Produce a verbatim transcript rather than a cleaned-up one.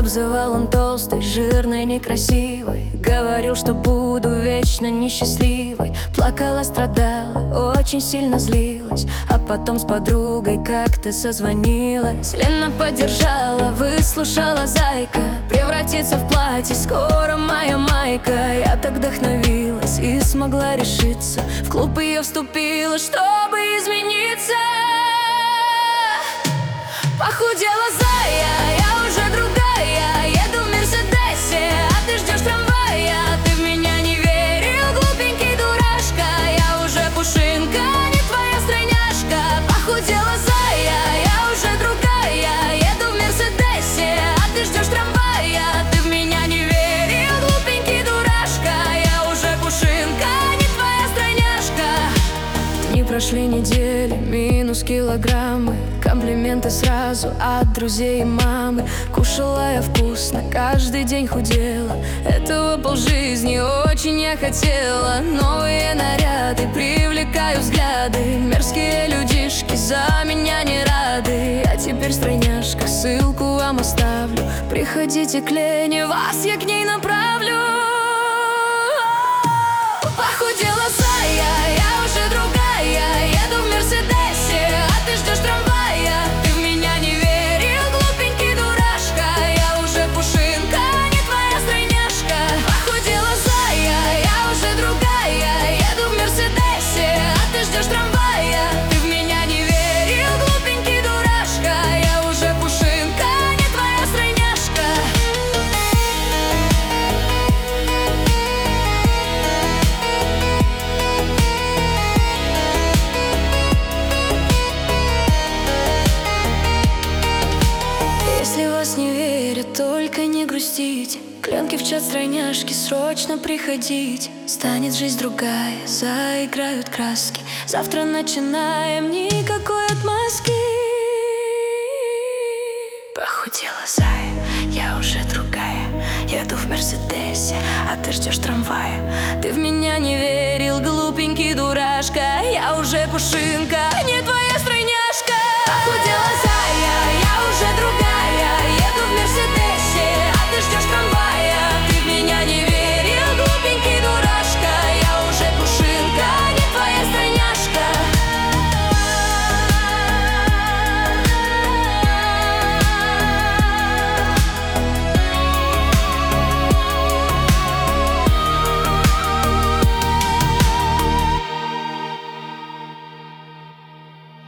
Обзывал он толстой, жирной, некрасивой. Говорил, что буду вечно несчастливой. Плакала, страдала, очень сильно злилась. А потом с подругой как-то созвонилась. Лена поддержала, выслушала, зайка. Превратится в платье, скоро моя майка. Я так вдохновилась и смогла решиться. В клуб ее вступила, чтобы измениться. Похудела зая, я уже другая. Еду в Мерседесе, а ты ждешь трамвая. Ты в меня не верил, глупенький дурашка. Я уже пушинка, не твоя стройняшка. Похудела зая, я уже другая. Еду в Мерседесе, а ты ждешь трамвая. Ты в меня не верил, глупенький дурашка. Я уже пушинка, не твоя стройняшка. Не прошли недели, минус килограммы. Комплименты сразу от друзей и мамы. Кушала я вкусно, каждый день худела. Этого полжизни очень я хотела. Новые наряды, привлекаю взгляды. Мерзкие людишки за меня не рады. Я теперь стройняшка, ссылку вам оставлю. Приходите к Лене, вас я к ней направлю. Похудела зая, я уже другая. Еду в Мерседесе, а ты ждешь трамвая. Не верят, только не грустите. Клянки в чат стройняшки, срочно приходить. Станет жизнь другая, заиграют краски. Завтра начинаем, никакой отмазки. Похудела зая, я уже другая. Еду в Мерседесе, а ты ждешь трамвая. Ты в меня не верил, глупенький дурашка. Я уже пушинка, не твоя стройняшка. Похудела зая, я уже другая. Еду в Мерседесе, а ты ждешь трамвая.